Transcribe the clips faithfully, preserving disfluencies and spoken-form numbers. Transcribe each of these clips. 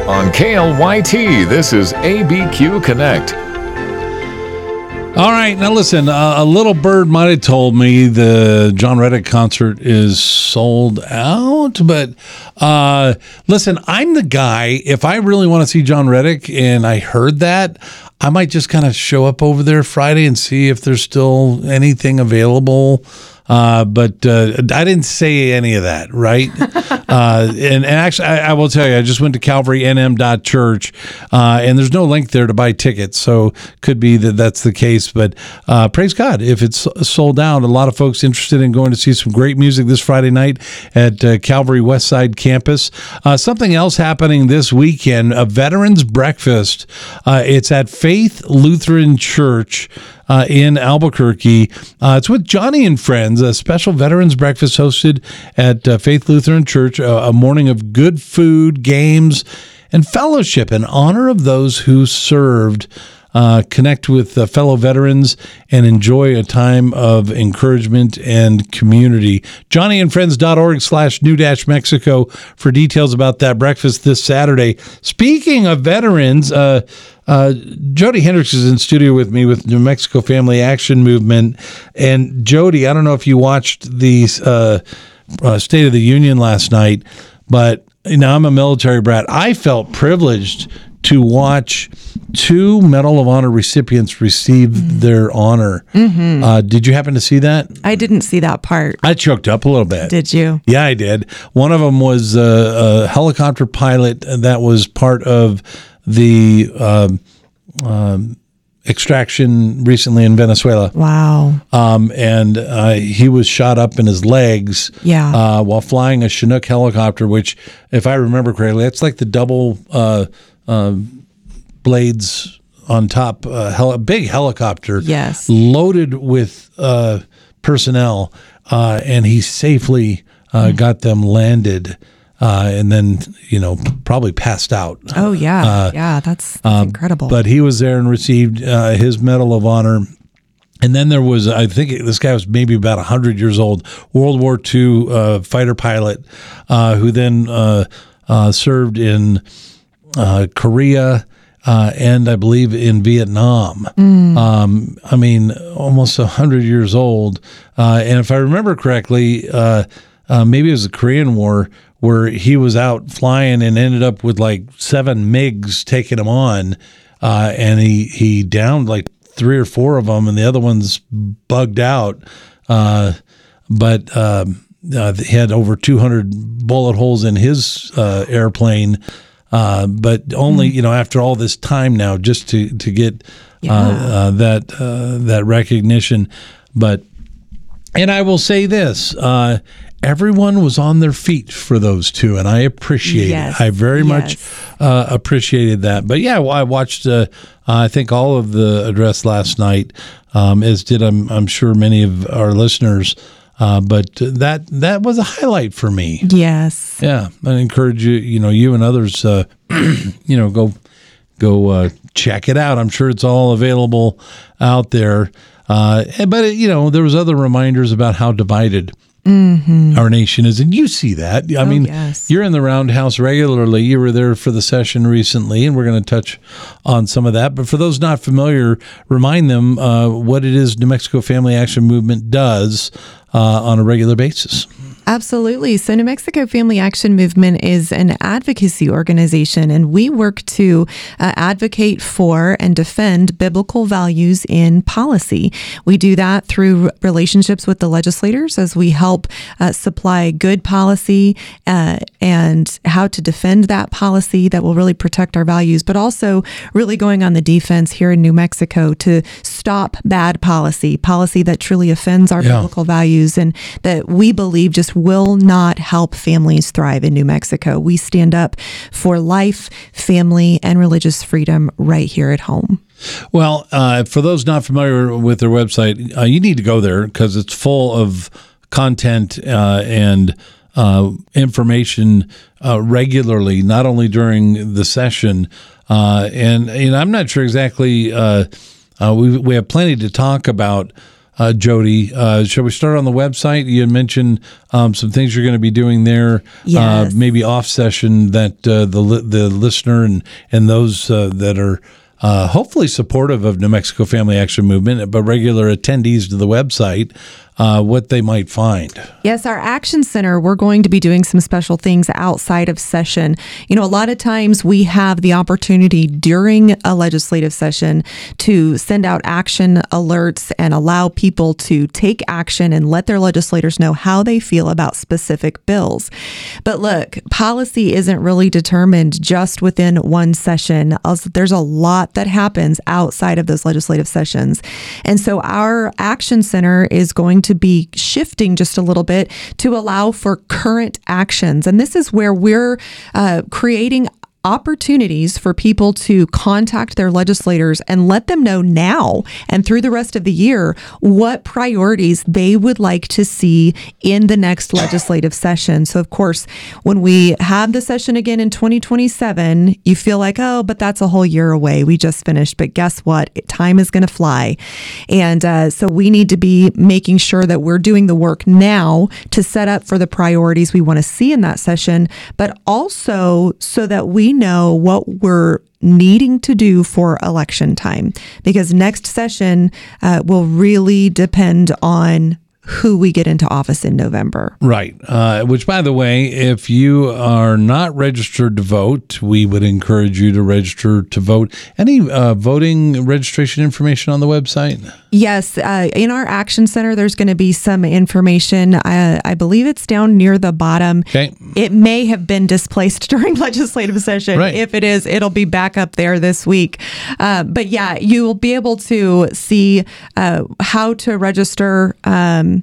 On K L Y T, this is A B Q Connect. All right, now listen, uh, a little bird might have told me the John Reddick concert is sold out, but uh, listen, I'm the guy, if I really want to see John Reddick and I heard that, I might just kind of show up over there Friday and see if there's still anything available. Uh, but uh, I didn't say any of that, right? uh, and, and actually, I, I will tell you, I just went to calvary n m dot church, uh, and there's no link there to buy tickets, so could be that that's the case. But uh, praise God, if it's sold out, a lot of folks interested in going to see some great music this Friday night at uh, Calvary Westside Campus. Uh, something else happening this weekend, a Veterans Breakfast. Uh, it's at Faith Lutheran Church Uh, in Albuquerque. Uh, it's with Johnny and Friends, a special veterans breakfast hosted at uh, Faith Lutheran Church, uh, a morning of good food, games, and fellowship in honor of those who served. Uh, connect with uh, fellow veterans and enjoy a time of encouragement and community. johnny and friends dot org slash new dash Mexico for details about that breakfast this Saturday. Speaking of veterans, uh, uh, Jody Hendricks is in studio with me with New Mexico Family Action Movement. And Jody, I don't know if you watched the uh, uh, State of the Union last night, but you know, I'm a military brat. I felt privileged to watch two Medal of Honor recipients receive mm-hmm. their honor. Mm-hmm. Uh, did you happen to see that? I didn't see that part. I choked up a little bit. Did you? Yeah, I did. One of them was a, a helicopter pilot that was part of the um, um, extraction recently in Venezuela. Wow. Um, and uh, he was shot up in his legs yeah. uh, while flying a Chinook helicopter, which, if I remember correctly, that's like the double uh, uh, blades on top, uh, hel- big helicopter, yes, loaded with uh, personnel, uh, and he safely uh, mm. got them landed. Uh, and then, you know, probably passed out. Oh, yeah. Uh, yeah, that's, that's uh, incredible. But he was there and received uh, his Medal of Honor. And then there was, I think this guy was maybe about one hundred years old, World War Two uh, fighter pilot uh, who then uh, uh, served in uh, Korea uh, and I believe in Vietnam. Mm. Um, I mean, almost one hundred years old. Uh, and if I remember correctly, uh, uh, maybe it was the Korean War, where he was out flying and ended up with like seven MiGs taking him on, uh, and he, he downed like three or four of them, and the other ones bugged out. Uh, but um, uh, he had over two hundred bullet holes in his uh, airplane. Uh, but only, you know, after all this time now, just to to get yeah. uh, uh, that uh, that recognition. But and I will say this. Uh, Everyone was on their feet for those two, and I appreciate yes. it. I very yes. much uh, appreciated that. But yeah, well, I watched, uh, I think, all of the address last night, um, as did I'm, I'm sure many of our listeners. Uh, but that that was a highlight for me. Yes. Yeah, I encourage you, you know, you and others, uh, you know, go go uh, check it out. I'm sure it's all available out there. Uh, but it, you know, there was other reminders about how divided Mm-hmm. our nation is, and you see that. I oh, mean, yes. you're in the Roundhouse regularly. You were there for the session recently, and we're going to touch on some of that. But for those not familiar, remind them uh, what it is New Mexico Family Action Movement does uh, on a regular basis. Absolutely. So New Mexico Family Action Movement is an advocacy organization, and we work to uh, advocate for and defend biblical values in policy. We do that through relationships with the legislators as we help uh, supply good policy uh, and how to defend that policy that will really protect our values, but also really going on the defense here in New Mexico to stop bad policy, policy that truly offends our yeah. biblical values and that we believe just will not help families thrive in New Mexico. We stand up for life, family, and religious freedom right here at home. Well, uh, for those not familiar with their website, uh, you need to go there because it's full of content uh, and uh, information uh, regularly, not only during the session. Uh, and, and I'm not sure exactly, uh, uh, we, we have plenty to talk about uh, Jody. Uh, shall we start on the website? You had mentioned um, some things you're going to be doing there. Yes. Uh, maybe off session that uh, the li- the listener and and those uh, that are uh, hopefully supportive of New Mexico Family Action Movement, but regular attendees to the website, uh, what they might find. Yes, our Action Center, we're going to be doing some special things outside of session. You know, a lot of times we have the opportunity during a legislative session to send out action alerts and allow people to take action and let their legislators know how they feel about specific bills. But look, policy isn't really determined just within one session. There's a lot that happens outside of those legislative sessions. And so our Action Center is going to be shifting just a little bit to allow for current actions. And this is where we're uh, creating opportunities for people to contact their legislators and let them know now and through the rest of the year what priorities they would like to see in the next legislative session. So, of course, when we have the session again in twenty twenty-seven, you feel like, oh, but that's a whole year away. We just finished. But guess what? Time is going to fly. And uh, so we need to be making sure that we're doing the work now to set up for the priorities we want to see in that session, but also so that we know what we're needing to do for election time, because next session uh, will really depend on who we get into office in November. Right. Uh, which, by the way, if you are not registered to vote, we would encourage you to register to vote. Any uh, voting registration information on the website? Yes. Uh, in our Action Center, there's going to be some information. Uh, I believe it's down near the bottom. Okay. It may have been displaced during legislative session. Right. If it is, it'll be back up there this week. Uh, but yeah, you will be able to see uh, how to register um,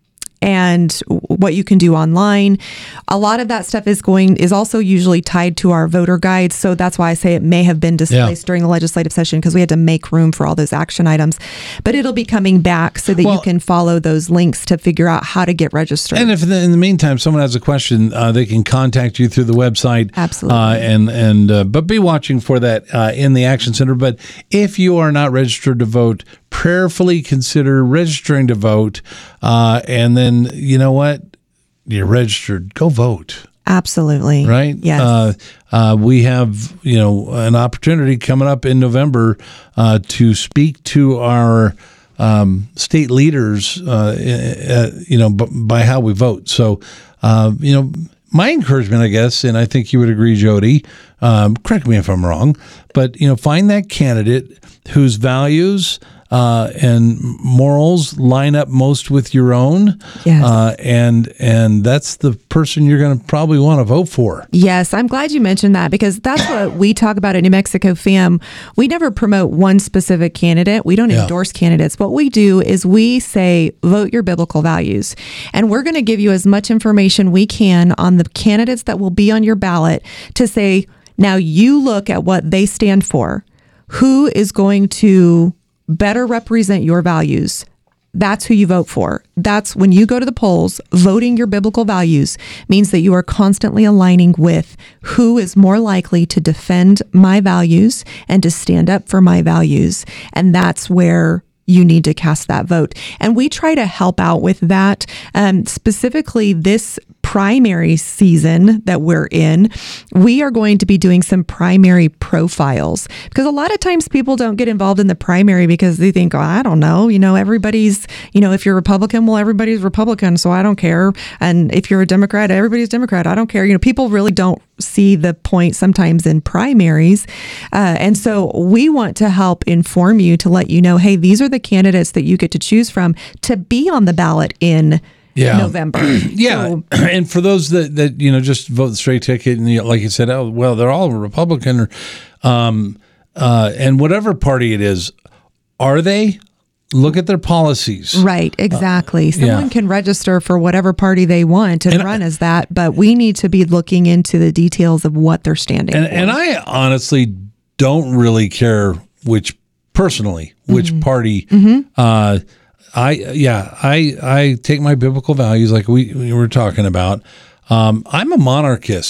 and what you can do online. A lot of that stuff is going is also usually tied to our voter guides. So that's why I say it may have been displaced yeah. during the legislative session, because we had to make room for all those action items. But it'll be coming back so that well, you can follow those links to figure out how to get registered. And if in the meantime someone has a question, uh, they can contact you through the website. Absolutely. Uh, and and uh, but be watching for that uh, in the Action Center. But if you are not registered to vote, prayerfully consider registering to vote, uh, and then you know what? You're registered. Go vote. Absolutely. Right? Yes. Uh, uh, we have, you know, an opportunity coming up in November uh, to speak to our um, state leaders, uh, uh, you know, b- by how we vote. So, uh, you know, my encouragement, I guess, and I think you would agree, Jody, um, correct me if I'm wrong, but, you know, find that candidate whose values Uh, and morals line up most with your own. Yes. Uh, and and that's the person you're going to probably want to vote for. Yes, I'm glad you mentioned that, because that's what we talk about at New Mexico Fam. We never promote one specific candidate. We don't Yeah. endorse candidates. What we do is we say, vote your biblical values. And we're going to give you as much information we can on the candidates that will be on your ballot to say, now you look at what they stand for. Who is going to better represent your values? That's who you vote for. That's when you go to the polls, voting your biblical values means that you are constantly aligning with who is more likely to defend my values and to stand up for my values. And that's where you need to cast that vote. And we try to help out with that. Um, specifically this primary season that we're in, we are going to be doing some primary profiles, because a lot of times people don't get involved in the primary because they think, oh, I don't know, you know, everybody's, you know, if you're Republican, well, everybody's Republican, so I don't care. And if you're a Democrat, everybody's Democrat, I don't care. You know, people really don't see the point sometimes in primaries. Uh, and so we want to help inform you to let you know, hey, these are the candidates that you get to choose from to be on the ballot in yeah. November. yeah. So, and for those that, that, you know, just vote the straight ticket and, you know, like you said, oh, well, they're all Republican or, um, uh, and whatever party it is, are they? Look at their policies. Right, exactly. Uh, Someone yeah. can register for whatever party they want and, and run I, as that, but we need to be looking into the details of what they're standing and, for. And I honestly don't really care which, personally, which mm-hmm. party. Mm-hmm. Uh, I yeah, I I take my biblical values like we, we were talking about. Um, I'm a monarchist.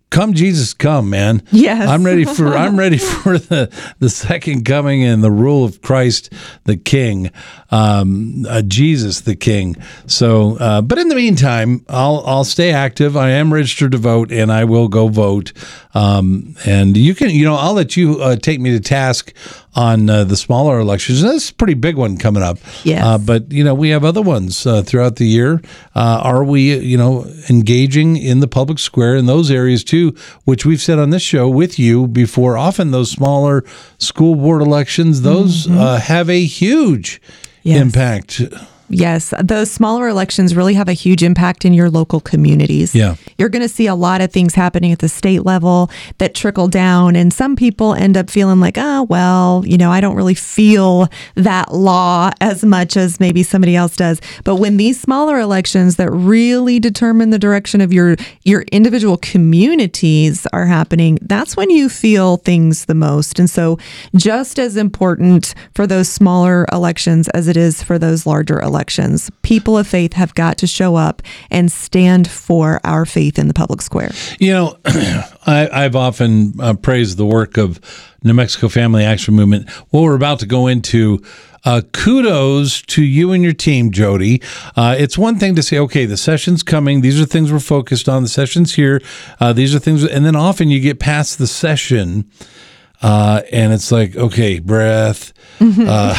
come Jesus, come, man. Yes. I'm ready for I'm ready for the, the second coming and the rule of Christ the King, um, uh, Jesus the King. So, uh, but in the meantime, I'll I'll stay active. I am registered to vote, and I will go vote. Um, and you can, you know, I'll let you uh, take me to task on uh, the smaller elections. That's a pretty big one coming up. Yes. Uh, but, you know, we have other ones uh, throughout the year. Uh, are we, you know, engaging in the public square in those areas too, which we've said on this show with you before? Often those smaller school board elections, those mm-hmm. uh, have a huge yes. impact. Yes, those smaller elections really have a huge impact in your local communities. Yeah. You're going to see a lot of things happening at the state level that trickle down, and some people end up feeling like, oh, well, you know, I don't really feel that law as much as maybe somebody else does. But when these smaller elections that really determine the direction of your your individual communities are happening, that's when you feel things the most. And so just as important for those smaller elections as it is for those larger elections. Elections. People of faith have got to show up and stand for our faith in the public square. You know, I, I've often uh, praised the work of New Mexico Family Action Movement. What we're about to go into, uh, kudos to you and your team, Jody. Uh, it's one thing to say, okay, the session's coming. These are things we're focused on. The session's here. Uh, these are things, and then often you get past the session. Uh, and it's like, okay, breath, uh,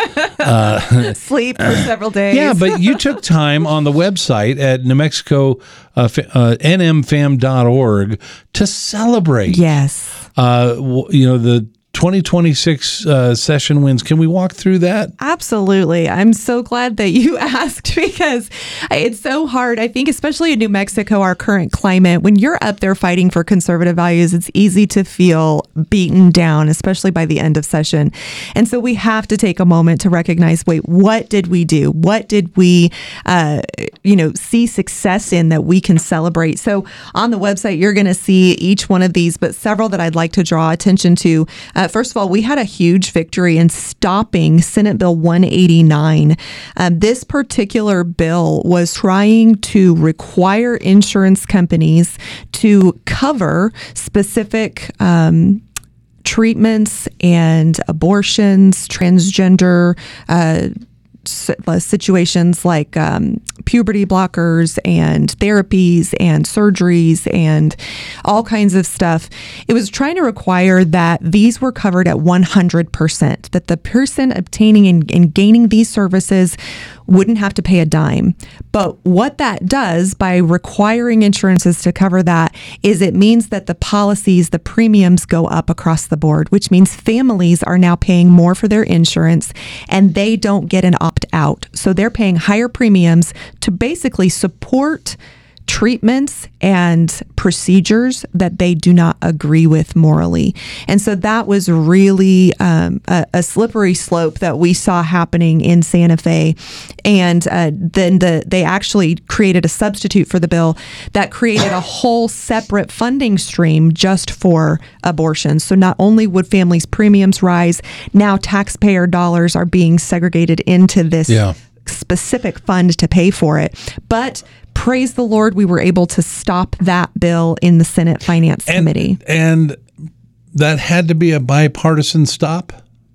uh, sleep for several days. Yeah, but you took time on the website at New Mexico, uh, uh, N M fam dot org to celebrate. Yes. Uh, you know, the twenty twenty-six uh, session wins. Can we walk through that? Absolutely. I'm so glad that you asked, because it's so hard. I think especially in New Mexico, our current climate, when you're up there fighting for conservative values, it's easy to feel beaten down, especially by the end of session. And so we have to take a moment to recognize, wait, what did we do? What did we, uh, you know, see success in that we can celebrate? So on the website, you're going to see each one of these, but several that I'd like to draw attention to. Uh, first of all, we had a huge victory in stopping Senate Bill one eighty-nine. Um, this particular bill was trying to require insurance companies to cover specific um, treatments and abortions, transgender uh situations like um, puberty blockers and therapies and surgeries and all kinds of stuff. It was trying to require that these were covered at one hundred percent, that the person obtaining and, and gaining these services wouldn't have to pay a dime. But what that does by requiring insurances to cover that is it means that the policies, the premiums go up across the board, which means families are now paying more for their insurance and they don't get an opt-out. So they're paying higher premiums to basically support treatments and procedures that they do not agree with morally. And so that was really um, a, a slippery slope that we saw happening in Santa Fe. And uh, then the they actually created a substitute for the bill that created a whole separate funding stream just for abortion. So not only would families' premiums rise, now taxpayer dollars are being segregated into this yeah. specific fund to pay for it. But praise the Lord, we were able to stop that bill in the Senate Finance and, Committee. And that had to be a bipartisan stop?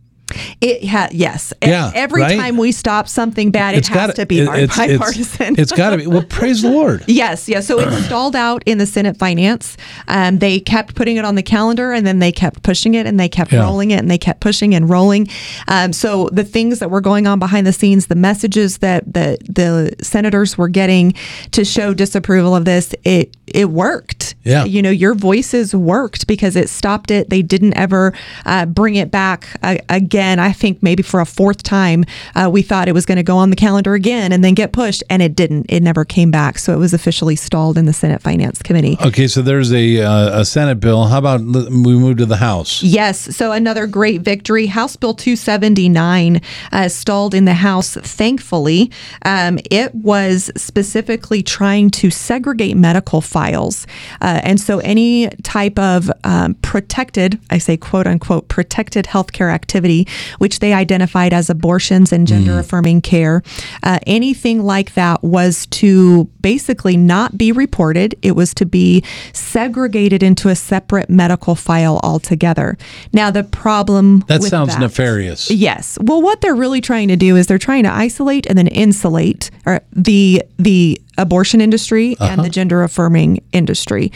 It had, yes. Yeah, Every right? time we stop something bad, it's it has gotta, to be it, it's, bipartisan. It's, it's got to be. Well, praise the Lord. Yes, yes. So it stalled out in the Senate Finance. Um, they kept putting it on the calendar, and then they kept pushing it, and they kept yeah. rolling it, and they kept pushing and rolling. Um, so the things that were going on behind the scenes, the messages that the the senators were getting to show disapproval of this, it it worked. Yeah. You know, your voices worked because it stopped it. They didn't ever uh, bring it back uh, again. I think maybe for a fourth time, uh, we thought it was going to go on the calendar again and then get pushed, and it didn't. It never came back. So it was officially stalled in the Senate Finance Committee. Okay, so there's a, uh, a Senate bill. How about we move to the House? Yes, so another great victory. House Bill two seventy-nine uh, stalled in the House, thankfully. Um, it was specifically trying to segregate medical files. Uh, and so any type of um, protected, I say quote unquote, protected healthcare activity industry, which they identified as abortions and gender-affirming care. Uh, anything like that was to basically not be reported. It was to be segregated into a separate medical file altogether. Now, the problem That with sounds that, nefarious. Yes. Well, what they're really trying to do is they're trying to isolate and then insulate or the the abortion industry uh-huh. and the gender affirming industry.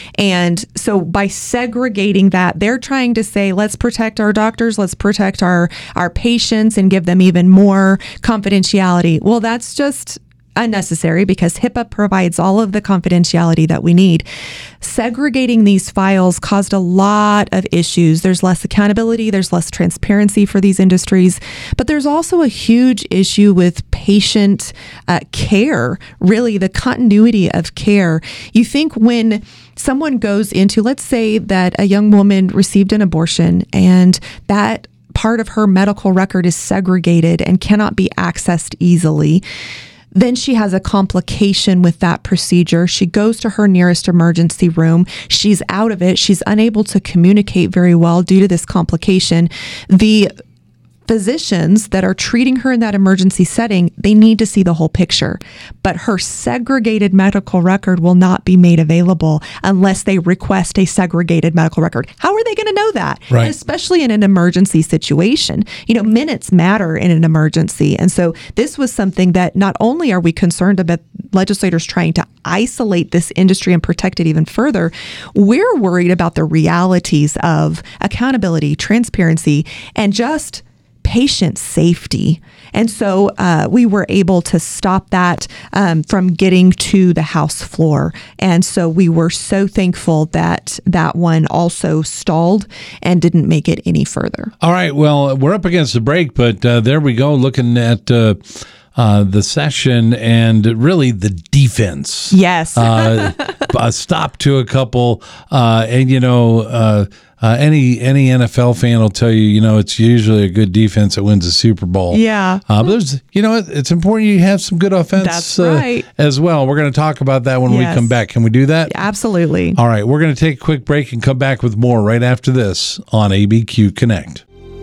And so by segregating that, they're trying to say, let's protect our doctors, let's protect our, our patients and give them even more confidentiality. Well, that's just unnecessary because HIPAA provides all of the confidentiality that we need. Segregating these files caused a lot of issues. There's less accountability, there's less transparency for these industries, but there's also a huge issue with patient uh, care, really the continuity of care. You think when someone goes into, let's say that a young woman received an abortion and that part of her medical record is segregated and cannot be accessed easily, then she has a complication with that procedure. She goes to her nearest emergency room. She's out of it. She's unable to communicate very well due to this complication. The physicians that are treating her in that emergency setting, they need to see the whole picture. But her segregated medical record will not be made available unless they request a segregated medical record. How are they going to know that? Right. And especially in an emergency situation. You know, minutes matter in an emergency. And so this was something that not only are we concerned about legislators trying to isolate this industry and protect it even further, we're worried about the realities of accountability, transparency, and just patient safety. And so uh, we were able to stop that um, from getting to the House floor. And so we were so thankful that that one also stalled and didn't make it any further. All right. Well, we're up against the break, but uh, there we go, looking at uh, uh, the session and really the defense. Yes. uh, a stop to a couple. Uh, and, you know, uh, Uh, any any N F L fan will tell you, you know, it's usually a good defense that wins the Super Bowl. Yeah. Uh, but there's, you know, it's important you have some good offense That's right. uh, as well. We're going to talk about that when Yes. we come back. Can we do that? Absolutely. All right. We're going to take a quick break and come back with more right after this on A B Q Connect.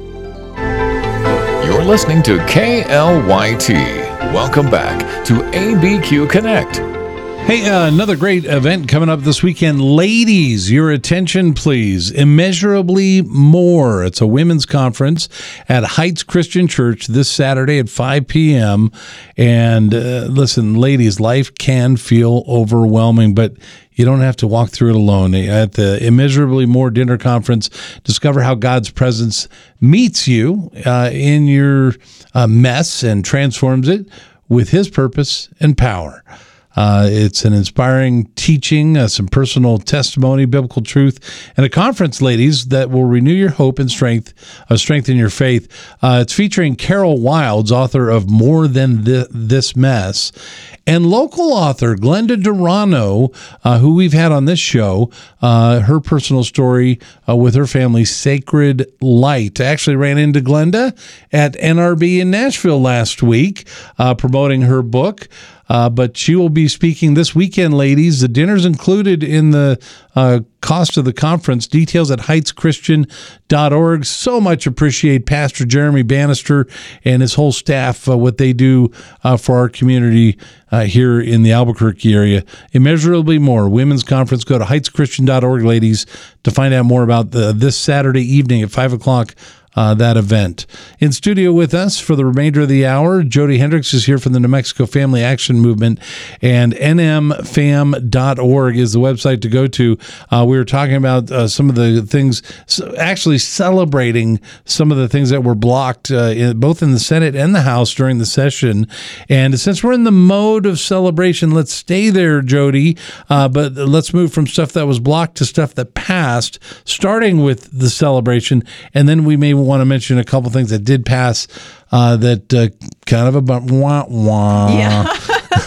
You're listening to K L Y T. Welcome back to A B Q Connect. Hey, uh, another great event coming up this weekend. Ladies, your attention, please. Immeasurably More. It's a women's conference at Heights Christian Church this Saturday at five p.m. And uh, listen, ladies, life can feel overwhelming, but you don't have to walk through it alone. At the Immeasurably More Dinner Conference, discover how God's presence meets you uh, in your uh, mess and transforms it with His purpose and power. Uh, it's an inspiring teaching, uh, some personal testimony, biblical truth, and a conference, ladies, that will renew your hope and strength, uh, strengthen your faith. Uh, it's featuring Carol Wilds, author of More Than Th- This Mess, and local author Glenda Durano, uh, who we've had on this show, uh, her personal story uh, with her family, Sacred Light. I actually ran into Glenda at N R B in Nashville last week, uh, promoting her book. Uh, but she will be speaking this weekend, ladies. The dinner's included in the uh, cost of the conference. Details at heights christian dot org. So much appreciate Pastor Jeremy Bannister and his whole staff, uh, what they do uh, for our community uh, here in the Albuquerque area. Immeasurably More, women's conference. Go to heights christian dot org, ladies, to find out more about the, this Saturday evening at five o'clock. Uh, that event. In studio with us for the remainder of the hour, Jody Hendricks is here from the New Mexico Family Action Movement, and N M fam dot org is the website to go to. Uh, we were talking about uh, some of the things, actually celebrating some of the things that were blocked uh, in, both in the Senate and the House during the session. And since we're in the mode of celebration, let's stay there, Jody, uh, but let's move from stuff that was blocked to stuff that passed, starting with the celebration, and then we may want to mention a couple things that did pass uh, that uh, kind of about wah wah. Yeah.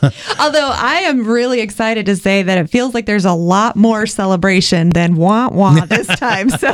Although I am really excited to say that it feels like there's a lot more celebration than wah wah this time. So,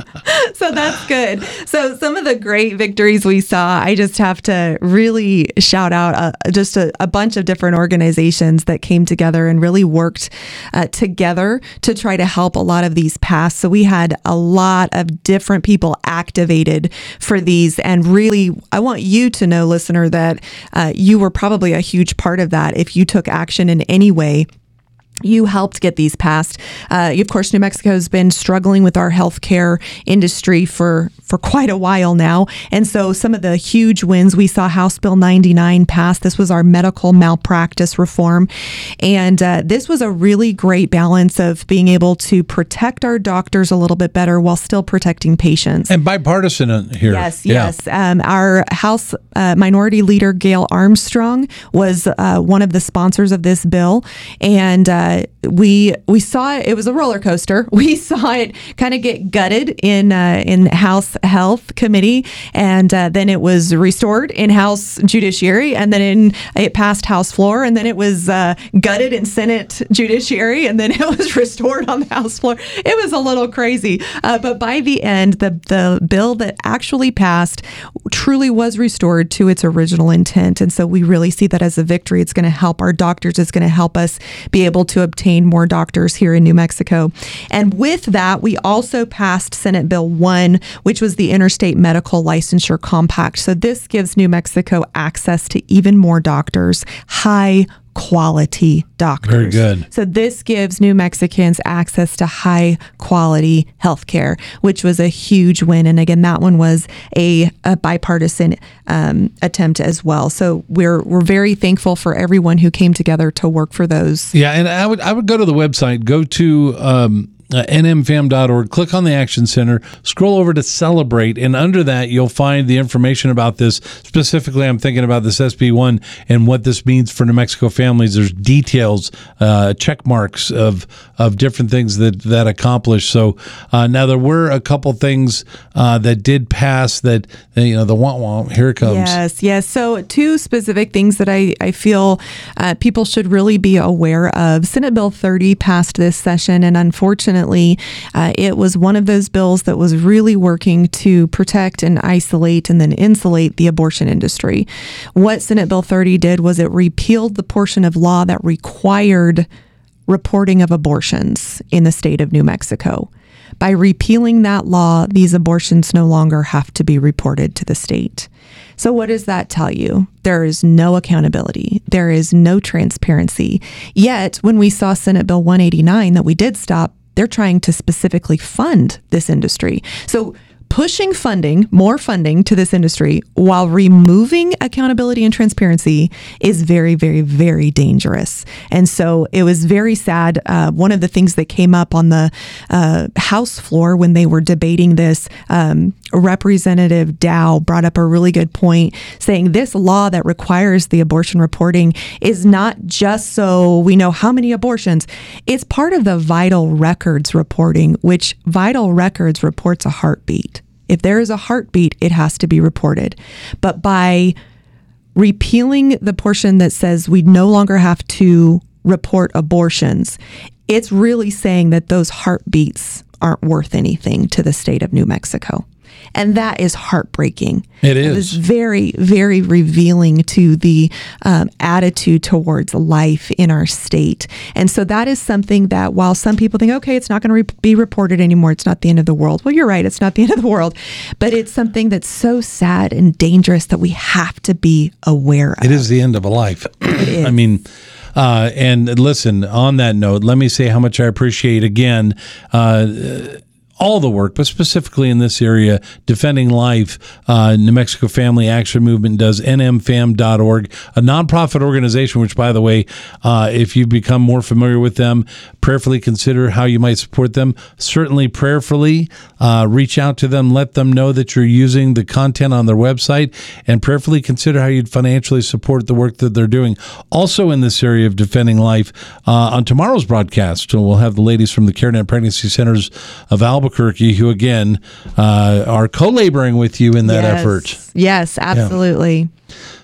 so that's good. So some of the great victories we saw, I just have to really shout out uh, just a, a bunch of different organizations that came together and really worked uh, together to try to help a lot of these pass. So we had a lot of different people activated for these. And really, I want you to know, listener, that uh, you were probably a huge part of that. If you took action in any way, you helped get these passed. Uh, of course, New Mexico has been struggling with our healthcare industry for, for quite a while now. And so some of the huge wins, we saw House Bill ninety-nine pass. This was our medical malpractice reform. And uh, this was a really great balance of being able to protect our doctors a little bit better while still protecting patients. And bipartisan here. Yes, yes. Yeah. Um, our House uh, Minority Leader, Gail Armstrong, was uh, one of the sponsors of this bill. And uh, Uh, we we saw it. It was a roller coaster. We saw it kind of get gutted in uh, in House Health Committee, and uh, then it was restored in House Judiciary, and then in, it passed House floor, and then it was uh, gutted in Senate Judiciary, and then it was restored on the House floor. It was a little crazy, uh, but by the end, the the bill that actually passed truly was restored to its original intent, and so we really see that as a victory. It's going to help our doctors. It's going to help us be able to obtain more doctors here in New Mexico. And with that, we also passed Senate Bill one, which was the Interstate Medical Licensure Compact. So this gives New Mexico access to even more doctors, high quality doctors. Very good. So this gives New Mexicans access to high quality healthcare, which was a huge win. And again, that one was a, a bipartisan um, attempt as well. So we're we're very thankful for everyone who came together to work for those. Yeah, and I would I would go to the website, go to um, Uh, N M fam dot org, click on the Action Center, scroll over to Celebrate, and under that you'll find the information about this. Specifically, I'm thinking about this S B one and what this means for New Mexico families. There's details, uh, check marks of of different things that that accomplish. So uh, now there were a couple things uh, that did pass that, you know, the womp womp, here it comes. Yes, yes. So two specific things that I, I feel uh, people should really be aware of. Senate Bill thirty passed this session, and unfortunately, Uh, it was one of those bills that was really working to protect and isolate and then insulate the abortion industry. What Senate Bill thirty did was it repealed the portion of law that required reporting of abortions in the state of New Mexico. By repealing that law, these abortions no longer have to be reported to the state. So what does that tell you? There is no accountability. There is no transparency. Yet, when we saw Senate Bill one eighty-nine that we did stop, they're trying to specifically fund this industry. So pushing funding, more funding to this industry while removing accountability and transparency is very, very, very dangerous. And so it was very sad. Uh, one of the things that came up on the uh, House floor when they were debating this, um, Representative Dow brought up a really good point, saying this law that requires the abortion reporting is not just so we know how many abortions. It's part of the vital records reporting, which vital records reports a heartbeat. If there is a heartbeat, it has to be reported. But by repealing the portion that says we no longer have to report abortions, it's really saying that those heartbeats aren't worth anything to the state of New Mexico. And that is heartbreaking. It is. It was very, very revealing to the um, attitude towards life in our state. And so that is something that while some people think, okay, it's not going to re- be reported anymore, it's not the end of the world. Well, you're right, it's not the end of the world. But it's something that's so sad and dangerous that we have to be aware of. It is the end of a life. It is. I mean, uh, and listen, on that note, let me say how much I appreciate, again, uh, all the work, but specifically in this area, Defending Life, uh, New Mexico Family Action Movement does N M fam dot org, a nonprofit organization, which, by the way, uh, if you become more familiar with them, prayerfully consider how you might support them. Certainly prayerfully uh, reach out to them, let them know that you're using the content on their website, and prayerfully consider how you'd financially support the work that they're doing. Also in this area of Defending Life, uh, on tomorrow's broadcast, we'll have the ladies from the CareNet Pregnancy Centers of Albuquerque, who again uh, are co-laboring with you in that yes. effort. Yes, absolutely. Yeah.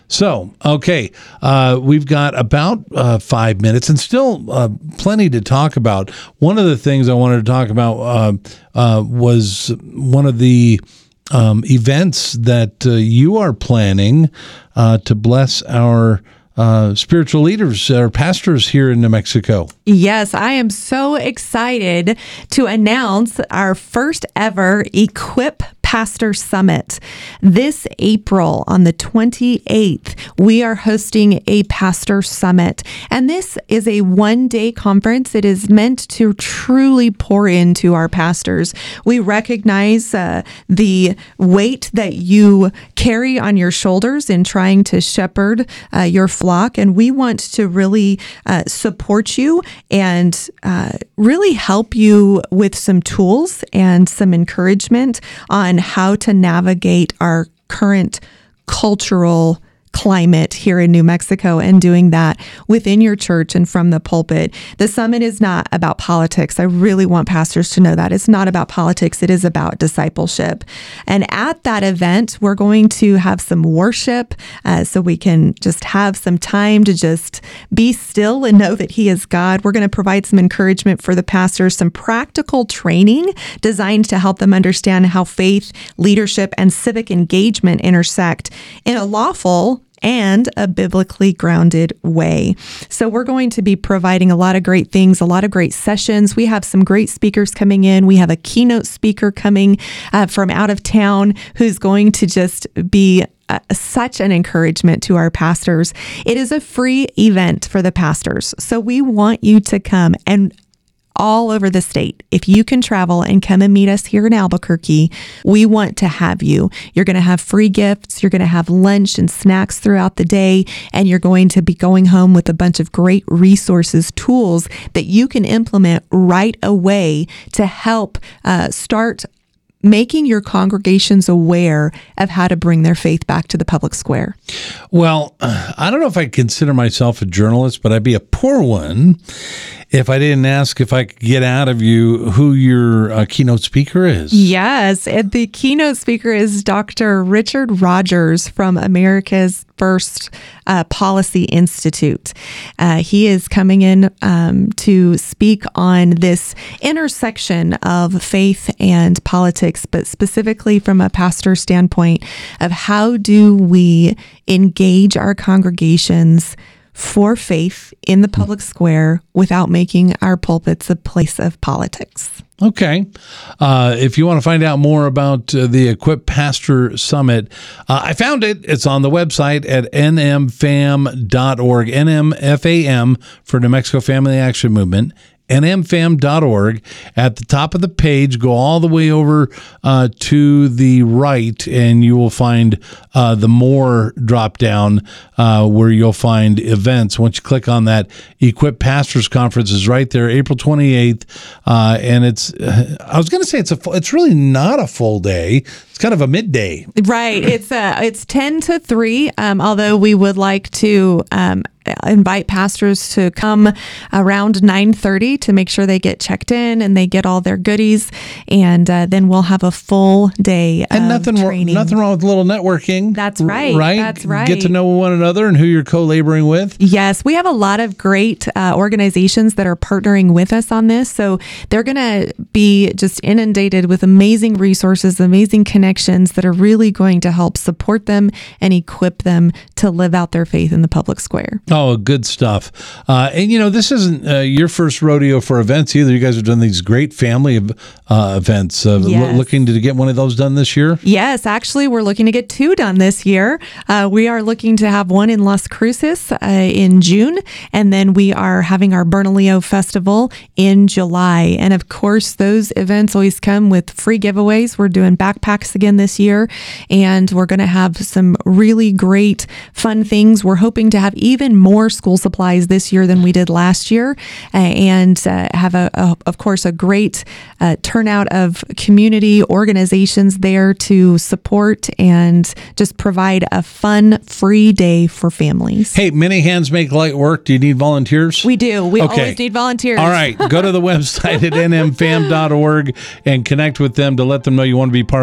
So, okay, uh, we've got about uh, five minutes and still uh, plenty to talk about. One of the things I wanted to talk about uh, uh, was one of the um, events that uh, you are planning uh, to bless our uh, spiritual leaders, our pastors here in New Mexico. Yes, I am so excited to announce our first ever Equip Pastor Summit. This April on the twenty-eighth, we are hosting a Pastor Summit. And this is a one-day conference. It is meant to truly pour into our pastors. We recognize uh, the weight that you carry on your shoulders in trying to shepherd uh, your flock. And we want to really uh, support you and uh, really help you with some tools and some encouragement on how to navigate our current cultural climate here in New Mexico and doing that within your church and from the pulpit. The summit is not about politics. I really want pastors to know that. It's not about politics. It is about discipleship. And at that event, we're going to have some worship uh, so we can just have some time to just be still and know that He is God. We're going to provide some encouragement for the pastors, some practical training designed to help them understand how faith, leadership, and civic engagement intersect in a lawful and a biblically grounded way. So we're going to be providing a lot of great things, a lot of great sessions. We have some great speakers coming in. We have a keynote speaker coming uh, from out of town who's going to just be Uh, such an encouragement to our pastors. It is a free event for the pastors. So we want you to come, and all over the state. If you can travel and come and meet us here in Albuquerque, we want to have you. You're going to have free gifts. You're going to have lunch and snacks throughout the day, and you're going to be going home with a bunch of great resources, tools that you can implement right away to help uh, start making your congregations aware of how to bring their faith back to the public square. Well, I don't know if I consider myself a journalist, but I'd be a poor one if I didn't ask if I could get out of you who your uh, keynote speaker is. Yes, and the keynote speaker is Doctor Richard Rogers from America's First uh, Policy Institute. Uh, he is coming in um, to speak on this intersection of faith and politics, but specifically from a pastor standpoint of how do we engage our congregations for faith in the public square without making our pulpits a place of politics. Okay. Uh, if you want to find out more about uh, the Equip Pastor Summit, uh, I found it. It's on the website at n m fam dot org. N M F A M for New Mexico Family Action Movement. N M fam dot org. At the top of the page, go all the way over uh, to the right, and you will find uh, the More drop down uh, where you'll find events. Once you click on that, Equip Pastors Conference is right there, April twenty-eighth, uh, and it's. Uh, I was going to say it's a. It's really not a full day. It's kind of a midday. Right. It's uh, it's ten to three. Um, although we would like to. Um, invite pastors to come around nine thirty to make sure they get checked in and they get all their goodies, and uh, then we'll have a full day and of nothing training. nothing wrong with a little networking. That's right. Right? That's right. Get to know one another and who you're co-laboring with. Yes, we have a lot of great uh, organizations that are partnering with us on this, so they're going to be just inundated with amazing resources, amazing connections that are really going to help support them and equip them to live out their faith in the public square. Oh, good stuff. Uh, and, you know, this isn't uh, your first rodeo for events either. You guys have done these great family uh, events. Uh, Yes. lo- looking to get one of those done this year? Yes, actually, we're looking to get two done this year. Uh, we are looking to have one in Las Cruces uh, in June, and then we are having our Bernalillo Festival in July. And of course, those events always come with free giveaways. We're doing backpacks again this year, and we're going to have some really great, fun things. We're hoping to have even more school supplies this year than we did last year, uh, and uh, have, a, a, of course, a great uh, turnout of community organizations there to support and just provide a fun, free day for families. Hey, many hands make light work. Do you need volunteers? We do. We Okay. always need volunteers. All right. Go to the website at n m fam dot org and connect with them to let them know you want to be part of those family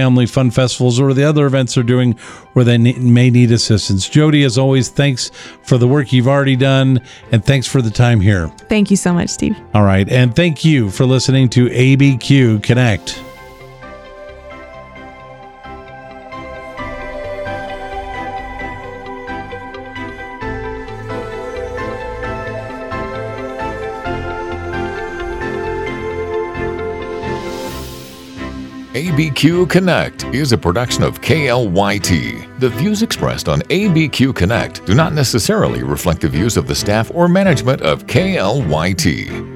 family fun festivals or the other events they're doing where they ne- may need assistance. Jody, as always, thanks for the work you've already done, and thanks for the time here. Thank you so much, Steve. All right, and thank you for listening to A B Q Connect. A B Q Connect is a production of K L Y T. The views expressed on A B Q Connect do not necessarily reflect the views of the staff or management of K L Y T.